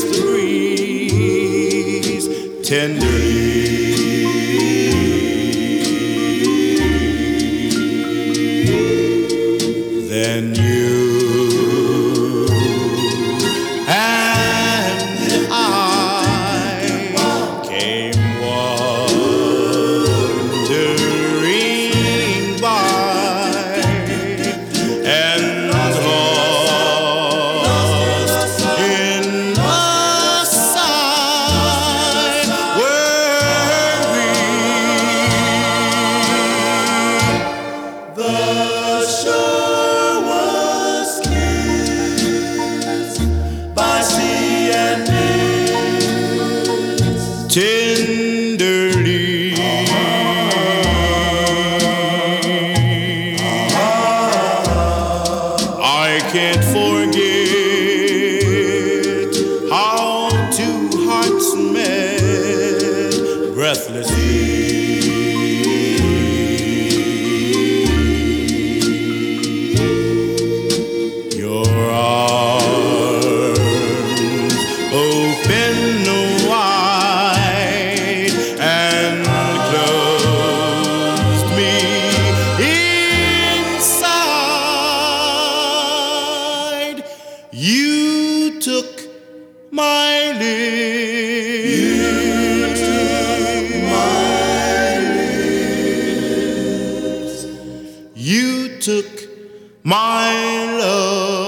kiss the breeze tenderly. Then you and I came wandering by and lost in the sight were we. The shore was kissed by sea and mist tenderly. I can't forget how two hearts met breathlessly. Your arms open wide and closed me inside. You took my lips. You took my love.